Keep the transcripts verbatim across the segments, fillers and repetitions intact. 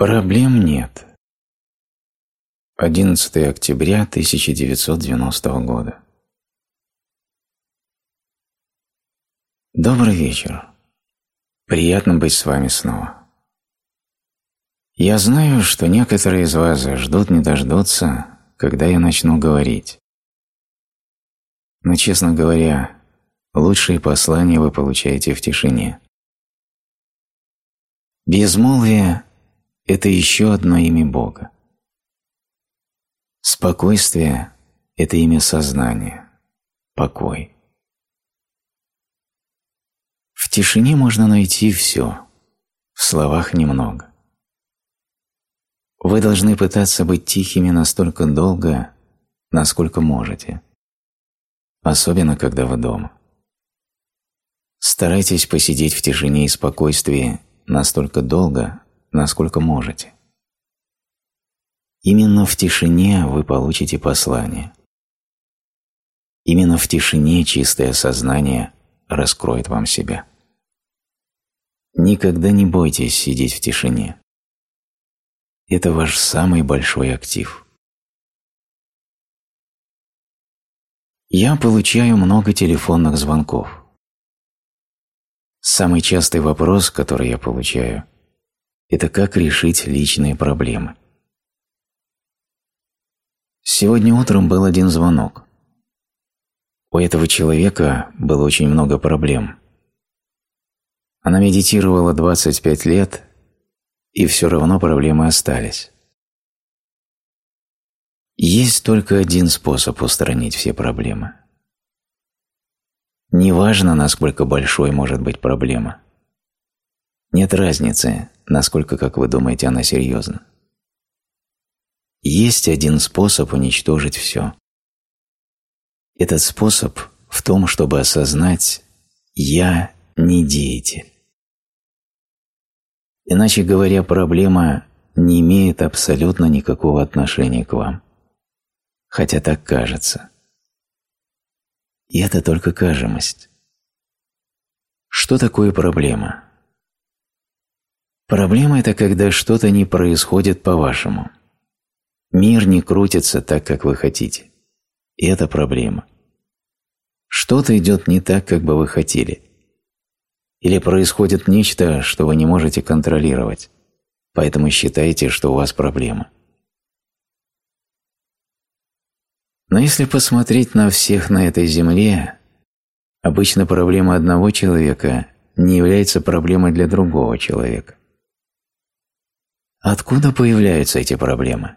Проблем нет. одиннадцатое октября тысяча девятьсот девяностого года. Добрый вечер. Приятно быть с вами снова. Я знаю, что некоторые из вас ждут не дождутся, когда я начну говорить. Но, честно говоря, лучшие послания вы получаете в тишине. Безмолвие – это еще одно имя Бога. Спокойствие – это имя сознания, покой. В тишине можно найти все, в словах немного. Вы должны пытаться быть тихими настолько долго, насколько можете, особенно когда вы дома. Старайтесь посидеть в тишине и спокойствии настолько долго, насколько можете. Именно в тишине вы получите послание. Именно в тишине чистое сознание раскроет вам себя. Никогда не бойтесь сидеть в тишине. Это ваш самый большой актив. Я получаю много телефонных звонков. Самый частый вопрос, который я получаю, это как решить личные проблемы. Сегодня утром был один звонок. У этого человека было очень много проблем. Она медитировала двадцать пять лет, и все равно проблемы остались. Есть только один способ устранить все проблемы. Неважно, насколько большой может быть проблема. Нет разницы, насколько, как вы думаете, она серьезна. Есть один способ уничтожить все. Этот способ в том, чтобы осознать «я не деятель». Иначе говоря, проблема не имеет абсолютно никакого отношения к вам. Хотя так кажется. И это только кажемость. Что такое проблема? Проблема – это когда что-то не происходит по-вашему. Мир не крутится так, как вы хотите. И это проблема. Что-то идет не так, как бы вы хотели. Или происходит нечто, что вы не можете контролировать, поэтому считаете, что у вас проблема. Но если посмотреть на всех на этой земле, обычно проблема одного человека не является проблемой для другого человека. Откуда появляются эти проблемы?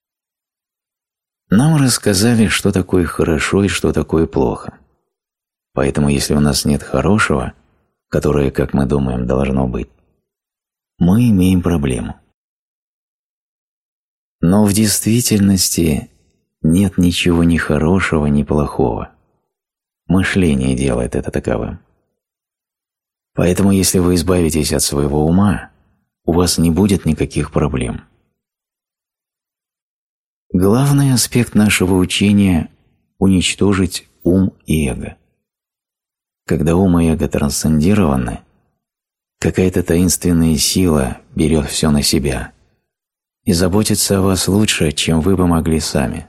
Нам рассказали, что такое хорошо и что такое плохо. Поэтому если у нас нет хорошего, которое, как мы думаем, должно быть, мы имеем проблему. Но в действительности нет ничего ни хорошего, ни плохого. Мышление делает это таковым. Поэтому если вы избавитесь от своего ума, у вас не будет никаких проблем. Главный аспект нашего учения – уничтожить ум и эго. Когда ум и эго трансцендированы, какая-то таинственная сила берет все на себя и заботится о вас лучше, чем вы бы могли сами.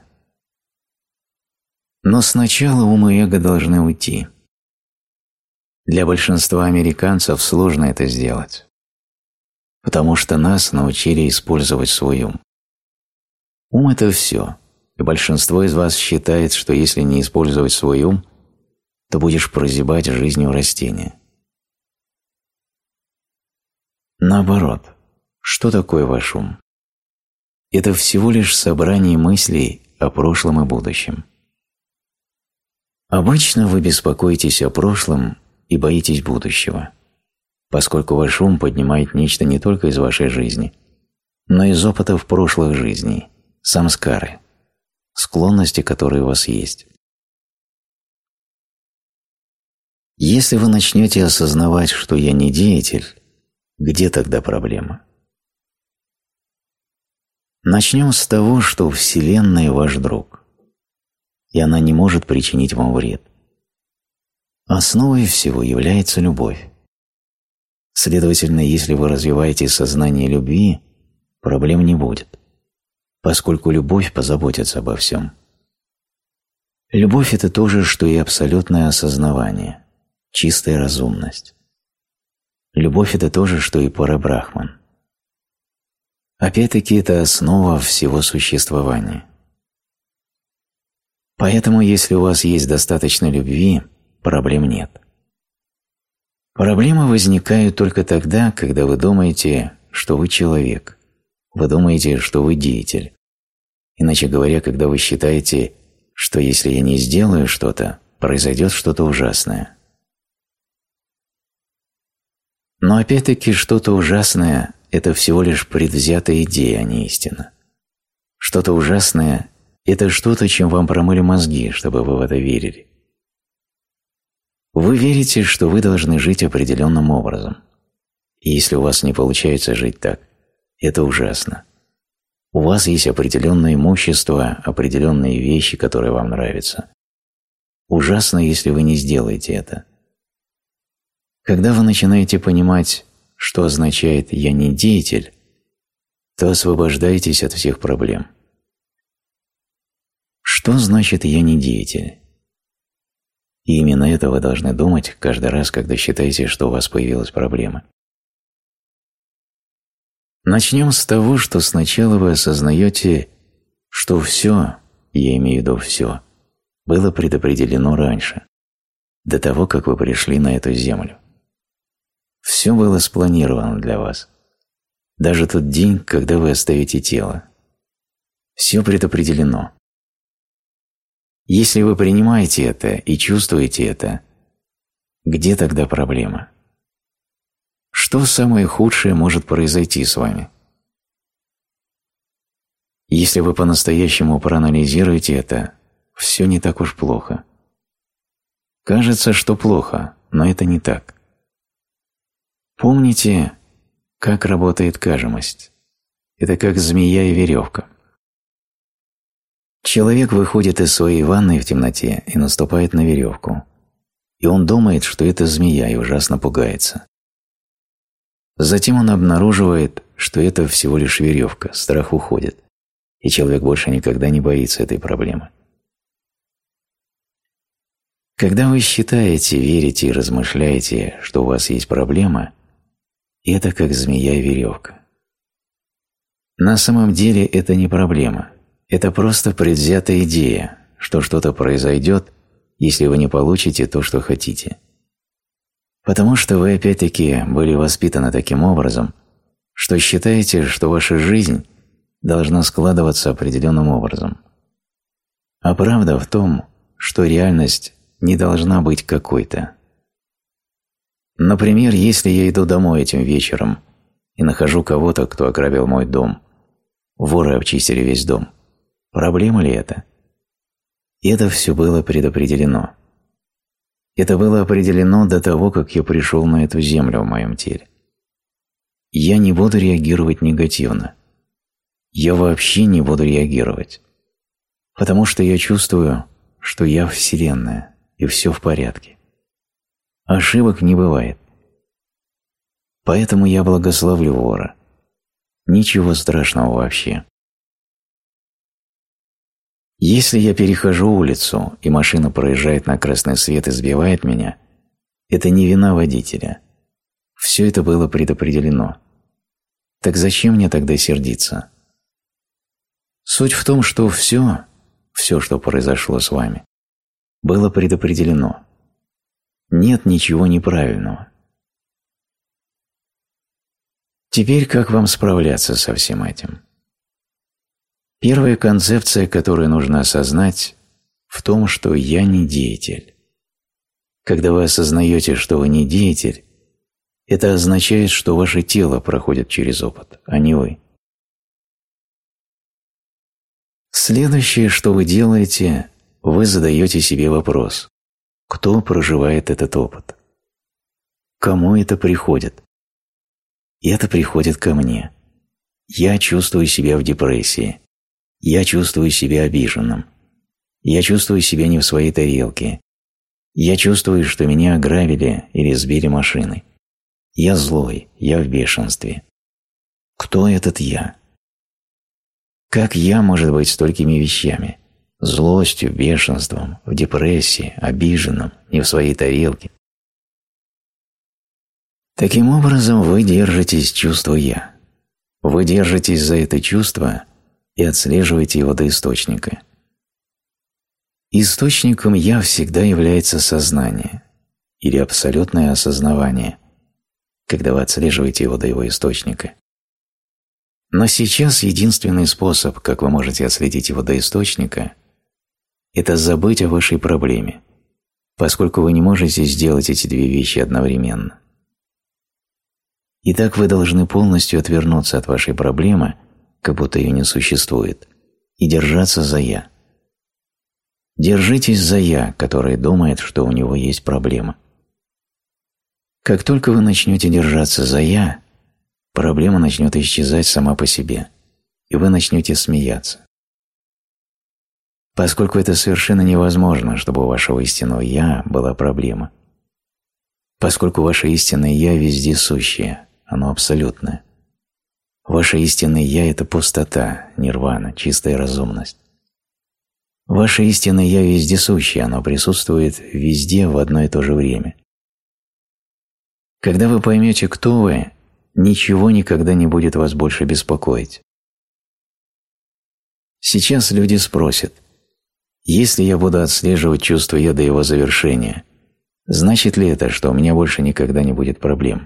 Но сначала ум и эго должны уйти. Для большинства американцев сложно это сделать, потому что нас научили использовать свой ум. Ум – это все, и большинство из вас считает, что если не использовать свой ум, то будешь прозябать жизнью растения. Наоборот, что такое ваш ум? Это всего лишь собрание мыслей о прошлом и будущем. Обычно вы беспокоитесь о прошлом и боитесь будущего, поскольку ваш ум поднимает нечто не только из вашей жизни, но и из опытов прошлых жизней, самскары, склонности, которые у вас есть. Если вы начнете осознавать, что я не деятель, где тогда проблема? Начнем с того, что Вселенная ваш друг, и она не может причинить вам вред. Основой всего является любовь. Следовательно, если вы развиваете сознание любви, проблем не будет, поскольку любовь позаботится обо всем. Любовь – это то же, что и абсолютное осознавание, чистая разумность. Любовь – это то же, что и парабрахман. Опять-таки, это основа всего существования. Поэтому, если у вас есть достаточно любви, проблем нет. Проблемы возникают только тогда, когда вы думаете, что вы человек, вы думаете, что вы деятель. Иначе говоря, когда вы считаете, что если я не сделаю что-то, произойдет что-то ужасное. Но опять-таки что-то ужасное – это всего лишь предвзятая идея, а не истина. Что-то ужасное – это что-то, чем вам промыли мозги, чтобы вы в это верили. Вы верите, что вы должны жить определенным образом. И если у вас не получается жить так, это ужасно. У вас есть определенное имущество, определенные вещи, которые вам нравятся. Ужасно, если вы не сделаете это. Когда вы начинаете понимать, что означает «я не деятель», то освобождаетесь от всех проблем. Что значит «я не деятель»? И именно это вы должны думать каждый раз, когда считаете, что у вас появилась проблема. Начнем с того, что сначала вы осознаете, что все, я имею в виду все, было предопределено раньше, до того, как вы пришли на эту землю. Все было спланировано для вас. Даже тот день, когда вы оставите тело. Все предопределено. Если вы принимаете это и чувствуете это, где тогда проблема? Что самое худшее может произойти с вами? Если вы по-настоящему проанализируете это, все не так уж плохо. Кажется, что плохо, но это не так. Помните, как работает кажемость. Это как змея и веревка. Человек выходит из своей ванной в темноте и наступает на веревку. И он думает, что это змея, и ужасно пугается. Затем он обнаруживает, что это всего лишь веревка, страх уходит, и человек больше никогда не боится этой проблемы. Когда вы считаете, верите и размышляете, что у вас есть проблема, это как змея и веревка. На самом деле это не проблема, это просто предвзятая идея, что что-то произойдет, если вы не получите то, что хотите. Потому что вы опять-таки были воспитаны таким образом, что считаете, что ваша жизнь должна складываться определенным образом. А правда в том, что реальность не должна быть какой-то. Например, если я иду домой этим вечером и нахожу кого-то, кто ограбил мой дом, воры обчистили весь дом, проблема ли это? И это все было предопределено. Это было определено до того, как я пришел на эту землю в моем теле. Я не буду реагировать негативно. Я вообще не буду реагировать. Потому что я чувствую, что я Вселенная, и все в порядке. Ошибок не бывает. Поэтому я благословлю вора. Ничего страшного вообще. Если я перехожу улицу, и машина проезжает на красный свет и сбивает меня, это не вина водителя. Все это было предопределено. Так зачем мне тогда сердиться? Суть в том, что все, все, что произошло с вами, было предопределено. Нет ничего неправильного. Теперь как вам справляться со всем этим? Первая концепция, которую нужно осознать, в том, что я не деятель. Когда вы осознаете, что вы не деятель, это означает, что ваше тело проходит через опыт, а не вы. Следующее, что вы делаете, вы задаете себе вопрос: кто проживает этот опыт? Кому это приходит? И это приходит ко мне. Я чувствую себя в депрессии. Я чувствую себя обиженным. Я чувствую себя не в своей тарелке. Я чувствую, что меня ограбили или сбили машиной. Я злой, я в бешенстве. Кто этот я? Как «я» может быть столькими вещами? Злостью, бешенством, в депрессии, обиженным, не в своей тарелке. Таким образом, вы держитесь чувства «я». Вы держитесь за это чувство и отслеживаете его до источника. Источником «я» всегда является сознание или абсолютное осознавание, когда вы отслеживаете его до его источника. Но сейчас единственный способ, как вы можете отследить его до источника, это забыть о вашей проблеме, поскольку вы не можете сделать эти две вещи одновременно. Итак, вы должны полностью отвернуться от вашей проблемы, как будто ее не существует, и держаться за «я». Держитесь за «я», который думает, что у него есть проблема. Как только вы начнете держаться за «я», проблема начнет исчезать сама по себе, и вы начнете смеяться. Поскольку это совершенно невозможно, чтобы у вашего истинного «я» была проблема. Поскольку ваше истинное «я» везде сущее, оно абсолютное. Ваше истинное «я» – это пустота, нирвана, чистая разумность. Ваше истинное «я» вездесущее, оно присутствует везде в одно и то же время. Когда вы поймете, кто вы, ничего никогда не будет вас больше беспокоить. Сейчас люди спросят: если я буду отслеживать чувство «я» до его завершения, значит ли это, что у меня больше никогда не будет проблем?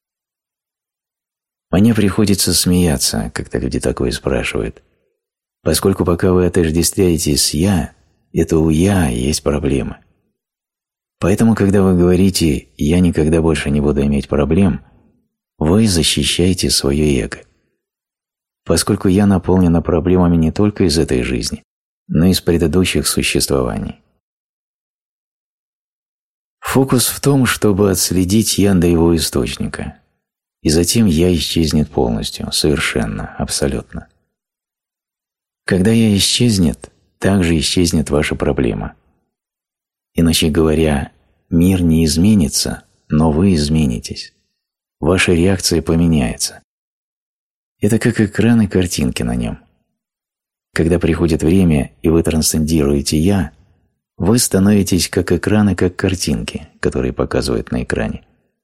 Мне приходится смеяться, когда люди такое спрашивают, поскольку пока вы отождествляетесь с «я», это у «я» есть проблемы. Поэтому, когда вы говорите «я никогда больше не буду иметь проблем», вы защищаете свое эго. Поскольку «я» наполнено проблемами не только из этой жизни, но и из предыдущих существований. Фокус в том, чтобы отследить «я» до его источника, и затем «я» исчезнет полностью, совершенно, абсолютно. Когда «я» исчезнет, также исчезнет ваша проблема. Иначе говоря, мир не изменится, но вы изменитесь. Ваша реакция поменяется. Это как экран и картинки на нем. Когда приходит время, и вы трансцендируете «я», вы становитесь как экран и как картинки, которые показывают на экране.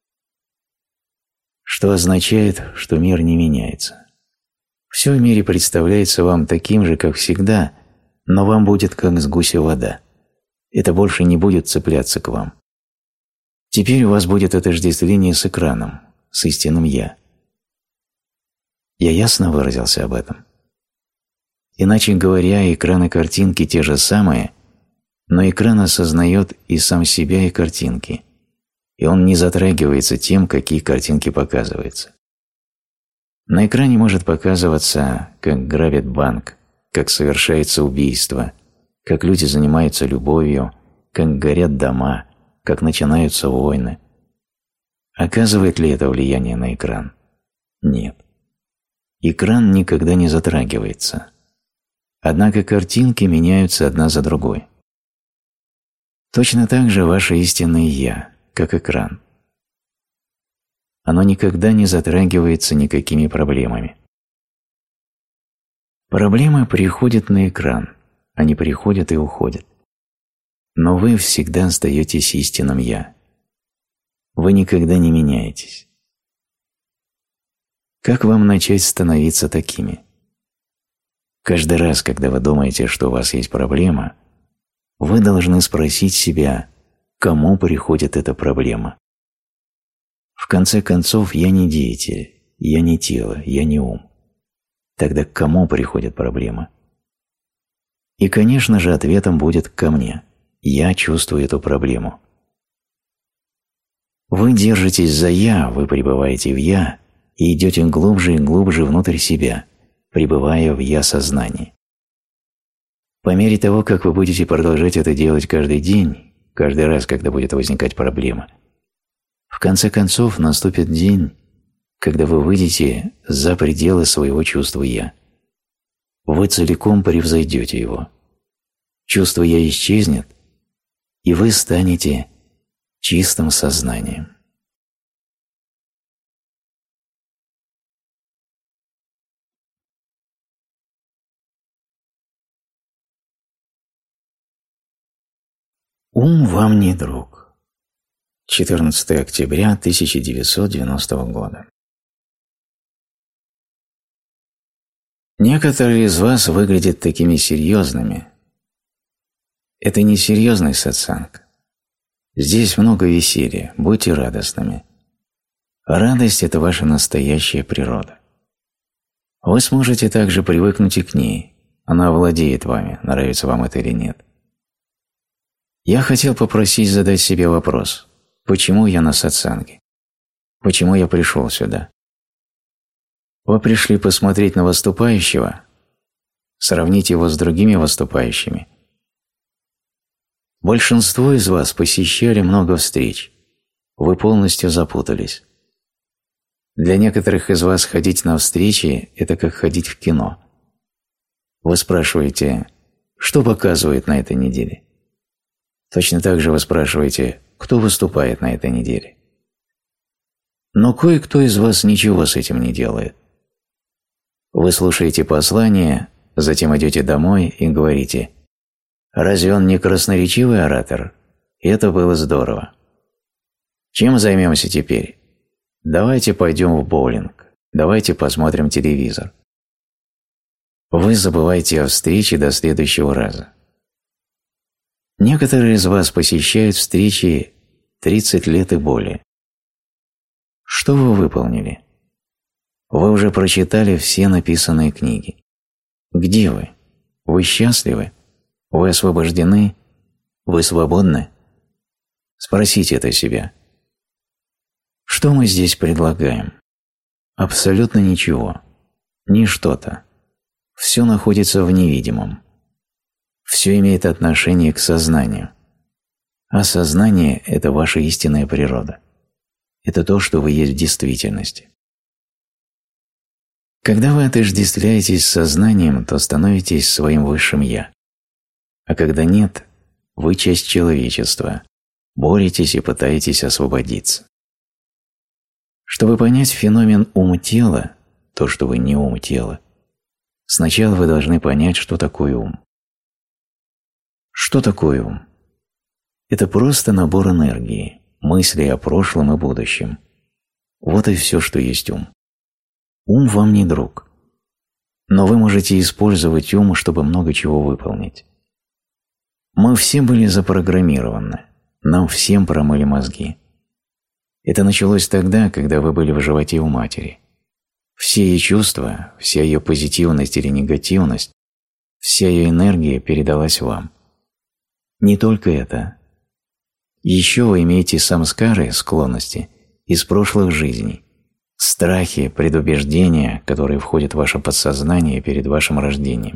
Что означает, что мир не меняется. Все в мире представляется вам таким же, как всегда, но вам будет как с гуся вода. Это больше не будет цепляться к вам. Теперь у вас будет отождествление с экраном, с истинным «я». Я ясно выразился об этом? Иначе говоря, экран и картинки те же самые, но экран осознает и сам себя, и картинки, и он не затрагивается тем, какие картинки показываются. На экране может показываться, как грабят банк, как совершается убийство, как люди занимаются любовью, как горят дома, как начинаются войны. Оказывает ли это влияние на экран? Нет. Экран никогда не затрагивается. Однако картинки меняются одна за другой. Точно так же ваше истинное «я», как экран. Оно никогда не затрагивается никакими проблемами. Проблемы приходят на экран, они приходят и уходят. Но вы всегда остаетесь истинным «я». Вы никогда не меняетесь. Как вам начать становиться такими? Каждый раз, когда вы думаете, что у вас есть проблема, вы должны спросить себя, кому приходит эта проблема. В конце концов, я не деятель, я не тело, я не ум. Тогда к кому приходит проблема? И, конечно же, ответом будет ко мне. Я чувствую эту проблему. Вы держитесь за «я», вы пребываете в «я» и идете глубже и глубже внутрь себя, пребывая в «я-сознании». По мере того, как вы будете продолжать это делать каждый день, каждый раз, когда будет возникать проблема, в конце концов наступит день, когда вы выйдете за пределы своего чувства «я». Вы целиком превзойдете его. Чувство «я» исчезнет, и вы станете чистым сознанием. Ум вам не друг. четырнадцатое октября тысяча девятьсот девяностого года. Некоторые из вас выглядят такими серьезными. Это не серьезный сатсанг. Здесь много веселья, будьте радостными. Радость – это ваша настоящая природа. Вы сможете также привыкнуть и к ней. Она овладеет вами, нравится вам это или нет. Я хотел попросить задать себе вопрос: почему я на сатсанге? Почему я пришел сюда? Вы пришли посмотреть на выступающего? Сравнить его с другими выступающими? Большинство из вас посещали много встреч. Вы полностью запутались. Для некоторых из вас ходить на встречи – это как ходить в кино. Вы спрашиваете, что показывает на этой неделе? Точно так же вы спрашиваете, кто выступает на этой неделе. Но кое-кто из вас ничего с этим не делает. Вы слушаете послание, затем идете домой и говорите: «Разве он не красноречивый оратор? Это было здорово. Чем займемся теперь? Давайте пойдем в боулинг, давайте посмотрим телевизор». Вы забываете о встрече до следующего раза. Некоторые из вас посещают встречи тридцать лет и более. Что вы выполнили? Вы уже прочитали все написанные книги. Где вы? Вы счастливы? Вы освобождены? Вы свободны? Спросите это себя. Что мы здесь предлагаем? Абсолютно ничего. Ни что-то. Все находится в невидимом. Все имеет отношение к сознанию. А сознание – это ваша истинная природа. Это то, что вы есть в действительности. Когда вы отождествляетесь с сознанием, то становитесь своим высшим «я». А когда нет, вы часть человечества, боретесь и пытаетесь освободиться. Чтобы понять феномен ум-тела, то, что вы не ум-тело, сначала вы должны понять, что такое ум. Что такое ум? Это просто набор энергии, мыслей о прошлом и будущем. Вот и все, что есть ум. Ум вам не друг. Но вы можете использовать ум, чтобы много чего выполнить. Мы все были запрограммированы, нам всем промыли мозги. Это началось тогда, когда вы были в животе у матери. Все ее чувства, вся ее позитивность или негативность, вся ее энергия передалась вам. Не только это. Еще вы имеете самскары, склонности, из прошлых жизней, страхи, предубеждения, которые входят в ваше подсознание перед вашим рождением.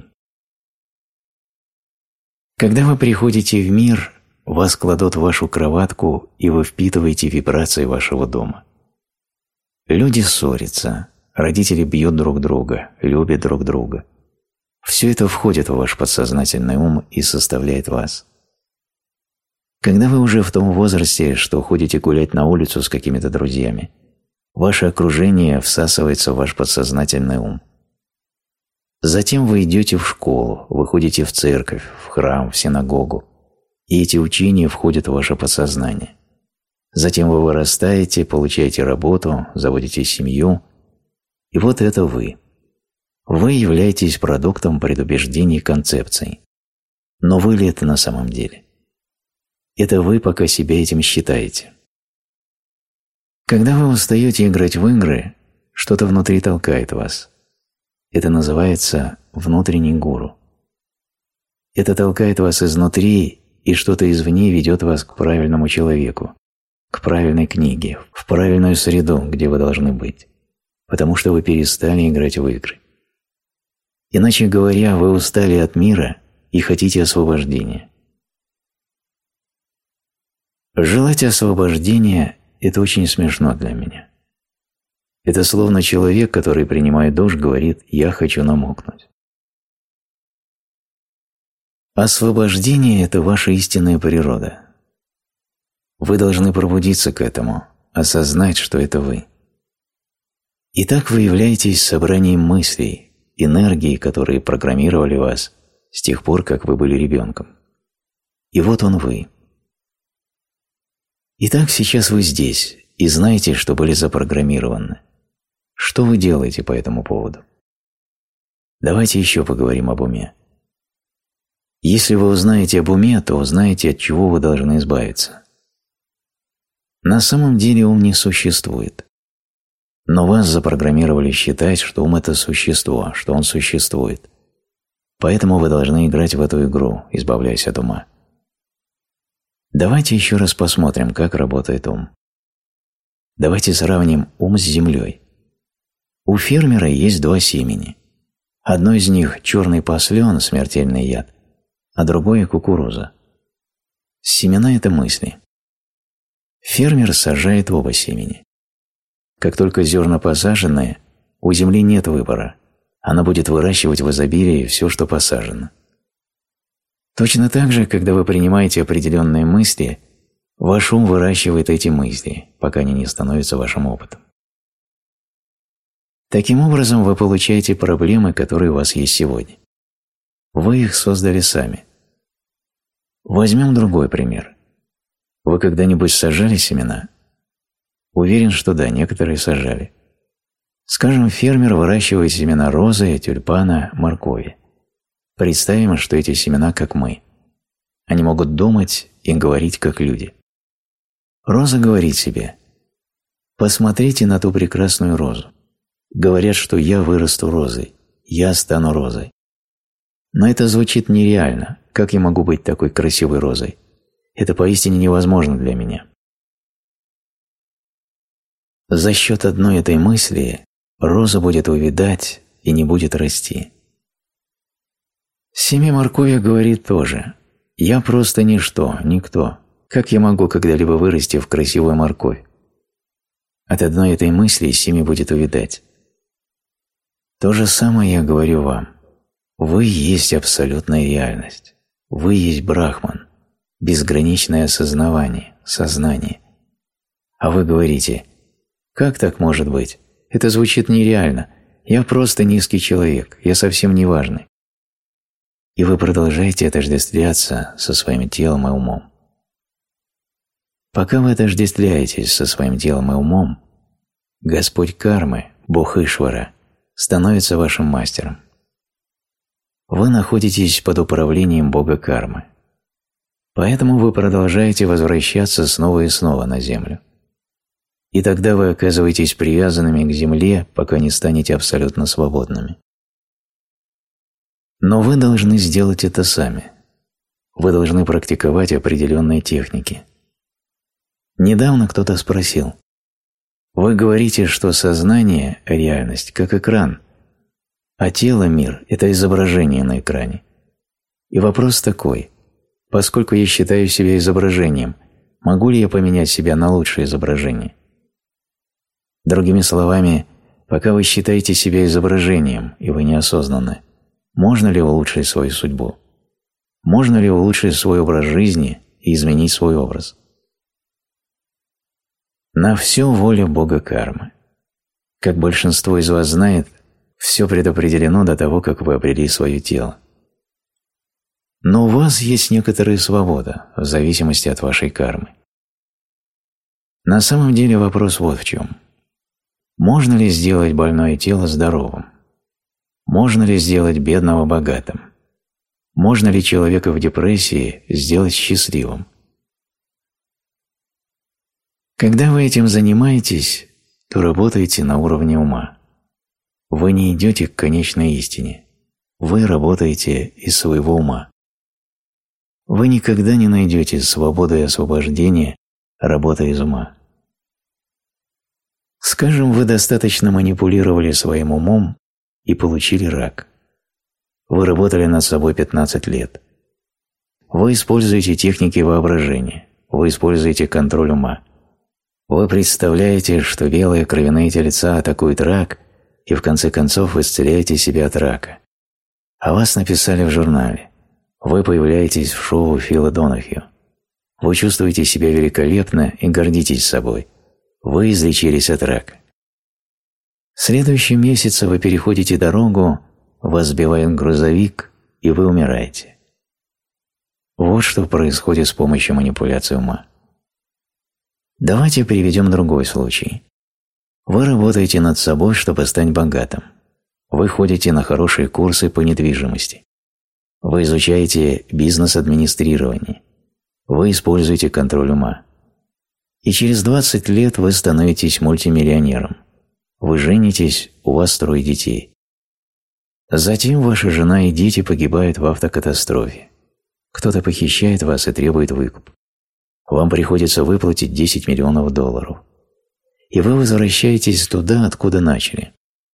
Когда вы приходите в мир, вас кладут в вашу кроватку, и вы впитываете вибрации вашего дома. Люди ссорятся, родители бьют друг друга, любят друг друга. Все это входит в ваш подсознательный ум и составляет вас. Когда вы уже в том возрасте, что ходите гулять на улицу с какими-то друзьями, ваше окружение всасывается в ваш подсознательный ум. Затем вы идете в школу, вы ходите в церковь, в храм, в синагогу, и эти учения входят в ваше подсознание. Затем вы вырастаете, получаете работу, заводите семью, и вот это вы. Вы являетесь продуктом предубеждений концепций. Но вы ли это на самом деле? Это вы пока себя этим считаете. Когда вы устаете играть в игры, что-то внутри толкает вас. Это называется внутренний гуру. Это толкает вас изнутри, и что-то извне ведет вас к правильному человеку, к правильной книге, в правильную среду, где вы должны быть, потому что вы перестали играть в игры. Иначе говоря, вы устали от мира и хотите освобождения. Желать освобождения – это очень смешно для меня. Это словно человек, который, принимая душ, говорит: «Я хочу намокнуть». Освобождение – это ваша истинная природа. Вы должны пробудиться к этому, осознать, что это вы. Итак, вы являетесь собранием мыслей, энергии, которые программировали вас с тех пор, как вы были ребенком. И вот он вы. Итак, сейчас вы здесь и знаете, что были запрограммированы. Что вы делаете по этому поводу? Давайте еще поговорим об уме. Если вы узнаете об уме, то узнаете, от чего вы должны избавиться. На самом деле ум не существует. Но вас запрограммировали считать, что ум – это существо, что он существует. Поэтому вы должны играть в эту игру, избавляясь от ума. Давайте еще раз посмотрим, как работает ум. Давайте сравним ум с землей. У фермера есть два семени. Одно из них – черный послен, смертельный яд, а другое – кукуруза. Семена – это мысли. Фермер сажает оба семени. Как только зерна посаженные, у земли нет выбора. Она будет выращивать в изобилии все, что посажено. Точно так же, когда вы принимаете определенные мысли, ваш ум выращивает эти мысли, пока они не становятся вашим опытом. Таким образом, вы получаете проблемы, которые у вас есть сегодня. Вы их создали сами. Возьмем другой пример. Вы когда-нибудь сажали семена? Уверен, что да, некоторые сажали. Скажем, фермер выращивает семена розы, тюльпана, моркови. Представим, что эти семена как мы. Они могут думать и говорить как люди. Роза говорит себе: «Посмотрите на ту прекрасную розу. Говорят, что я вырасту розой, я стану розой. Но это звучит нереально. Как я могу быть такой красивой розой? Это поистине невозможно для меня». За счет одной этой мысли роза будет увядать и не будет расти. Семя моркови говорит тоже: «Я просто ничто, никто. Как я могу когда-либо вырасти в красивую морковь?» От одной этой мысли семя будет увядать. То же самое я говорю вам. Вы есть абсолютная реальность. Вы есть Брахман, безграничное осознавание, сознание. А вы говорите: «Как так может быть? Это звучит нереально. Я просто низкий человек, я совсем не важный». И вы продолжаете отождествляться со своим телом и умом. Пока вы отождествляетесь со своим телом и умом, Господь кармы, Бог Ишвара, становится вашим мастером. Вы находитесь под управлением Бога кармы. Поэтому вы продолжаете возвращаться снова и снова на землю. И тогда вы оказываетесь привязанными к земле, пока не станете абсолютно свободными. Но вы должны сделать это сами. Вы должны практиковать определенные техники. Недавно кто-то спросил: «Вы говорите, что сознание – реальность, как экран, а тело – мир – это изображение на экране». И вопрос такой: поскольку я считаю себя изображением, могу ли я поменять себя на лучшее изображение? Другими словами, пока вы считаете себя изображением, и вы неосознанны, можно ли улучшить свою судьбу? Можно ли улучшить свой образ жизни и изменить свой образ? На все воля Бога кармы. Как большинство из вас знает, все предопределено до того, как вы обрели свое тело. Но у вас есть некоторая свобода, в зависимости от вашей кармы. На самом деле вопрос вот в чем. Можно ли сделать больное тело здоровым? Можно ли сделать бедного богатым? Можно ли человека в депрессии сделать счастливым? Когда вы этим занимаетесь, то работаете на уровне ума. Вы не идете к конечной истине. Вы работаете из своего ума. Вы никогда не найдете свободу и освобождение, работая из ума. Скажем, вы достаточно манипулировали своим умом и получили рак. Вы работали над собой пятнадцать лет. Вы используете техники воображения, вы используете контроль ума. Вы представляете, что белые кровяные тельца атакуют рак, и в конце концов вы исцеляете себя от рака. О вас написали в журнале. Вы появляетесь в шоу Фила Донахью. Вы чувствуете себя великолепно и гордитесь собой. Вы излечились от рака. В следующем месяце вы переходите дорогу, вас сбивает грузовик, и вы умираете. Вот что происходит с помощью манипуляции ума. Давайте приведем другой случай. Вы работаете над собой, чтобы стать богатым. Вы ходите на хорошие курсы по недвижимости. Вы изучаете бизнес-администрирование. Вы используете контроль ума. И через двадцать лет вы становитесь мультимиллионером. Вы женитесь, у вас трое детей. Затем ваша жена и дети погибают в автокатастрофе. Кто-то похищает вас и требует выкуп. Вам приходится выплатить десять миллионов долларов. И вы возвращаетесь туда, откуда начали.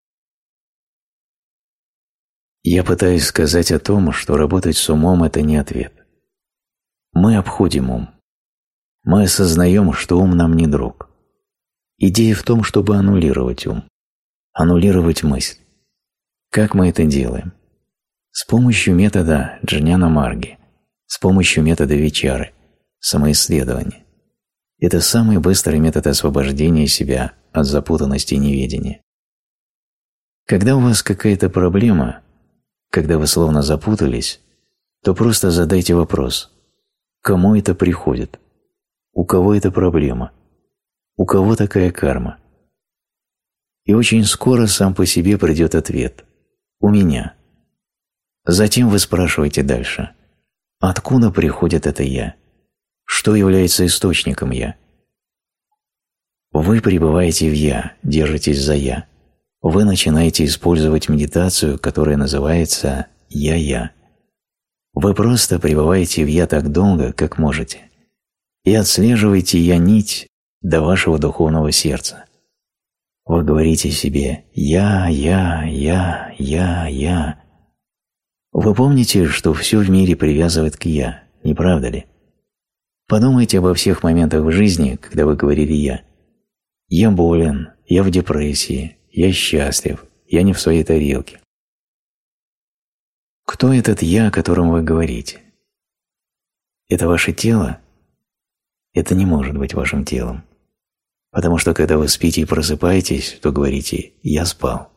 Я пытаюсь сказать о том, что работать с умом – это не ответ. Мы обходим ум. Мы осознаем, что ум нам не друг. Идея в том, чтобы аннулировать ум, аннулировать мысль. Как мы это делаем? С помощью метода Джняна Марги, с помощью метода Вичары, самоисследования. Это самый быстрый метод освобождения себя от запутанности и неведения. Когда у вас какая-то проблема, когда вы словно запутались, то просто задайте вопрос: кому это приходит? У кого эта проблема? У кого такая карма? И очень скоро сам по себе придет ответ: у меня. Затем вы спрашиваете дальше: откуда приходит это «я»? Что является источником «я»? Вы пребываете в «я», держитесь за «я». Вы начинаете использовать медитацию, которая называется «я-я». Вы просто пребываете в «я» так долго, как можете, и отслеживаете «я-нить» до вашего духовного сердца. Вы говорите себе «я, я, я, я, я». Вы помните, что все в мире привязывает к «я», не правда ли? Подумайте обо всех моментах в жизни, когда вы говорили «я». Я болен, я в депрессии, я счастлив, я не в своей тарелке. Кто этот «я», о котором вы говорите? Это ваше тело? Это не может быть вашим телом. Потому что когда вы спите и просыпаетесь, то говорите «я спал».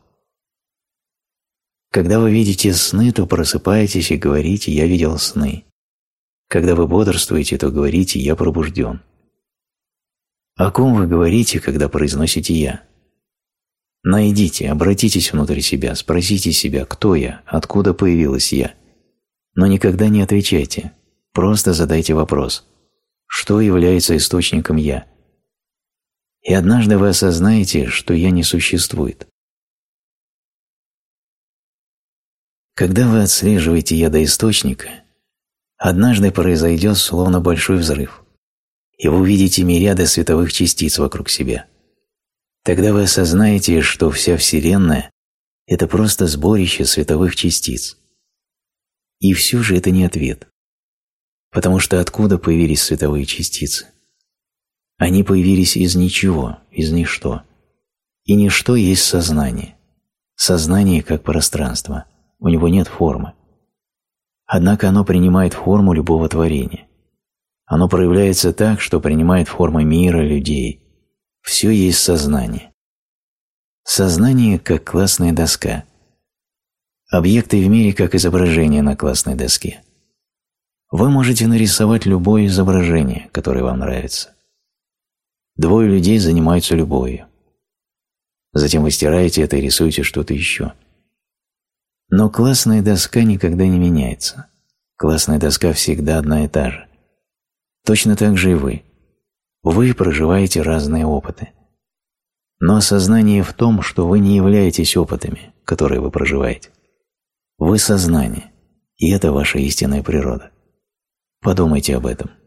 Когда вы видите сны, то просыпаетесь и говорите «я видел сны». Когда вы бодрствуете, то говорите «я пробужден». О ком вы говорите, когда произносите «я»? Найдите, обратитесь внутрь себя, спросите себя, кто я, откуда появилась «я». Но никогда не отвечайте, просто задайте вопрос: что является источником «я»? И однажды вы осознаете, что «я» не существует. Когда вы отслеживаете «я» до источника, однажды произойдет словно большой взрыв, и вы увидите мириады световых частиц вокруг себя. Тогда вы осознаете, что вся Вселенная – это просто сборище световых частиц. И все же это не ответ. Потому что откуда появились световые частицы? Они появились из ничего, из ничто. И ничто есть сознание. Сознание как пространство. У него нет формы. Однако оно принимает форму любого творения. Оно проявляется так, что принимает формы мира, людей. Все есть сознание. Сознание как классная доска. Объекты в мире как изображение на классной доске. Вы можете нарисовать любое изображение, которое вам нравится. Двое людей занимаются любовью. Затем вы стираете это и рисуете что-то еще. Но классная доска никогда не меняется. Классная доска всегда одна и та же. Точно так же и вы. Вы проживаете разные опыты. Но осознание в том, что вы не являетесь опытами, которые вы проживаете. Вы сознание, и это ваша истинная природа. Подумайте об этом.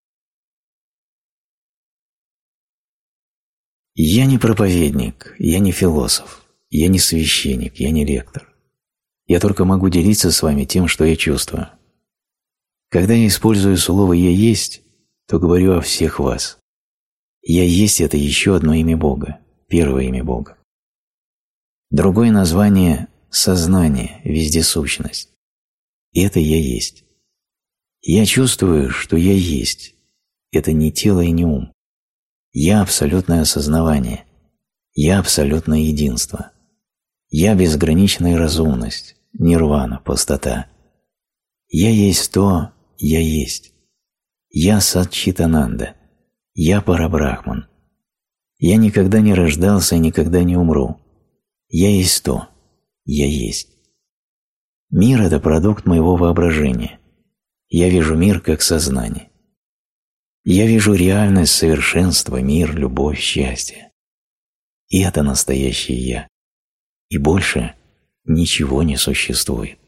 Я не проповедник, я не философ, я не священник, я не лектор. Я только могу делиться с вами тем, что я чувствую. Когда я использую слово «я есть», то говорю о всех вас. «Я есть» – это еще одно имя Бога, первое имя Бога. Другое название – сознание, вездесущность. И это «я есть». Я чувствую, что я есть. Это не тело и не ум. Я – абсолютное осознавание. Я – абсолютное единство. Я – безграничная разумность, нирвана, пустота. Я есть то, я есть. Я Сатчитананда. Я Парабрахман. Я никогда не рождался и никогда не умру. Я есть то. Я есть. Мир – это продукт моего воображения. Я вижу мир как сознание. Я вижу реальность, совершенство, мир, любовь, счастье. И это настоящее Я. И больше ничего не существует.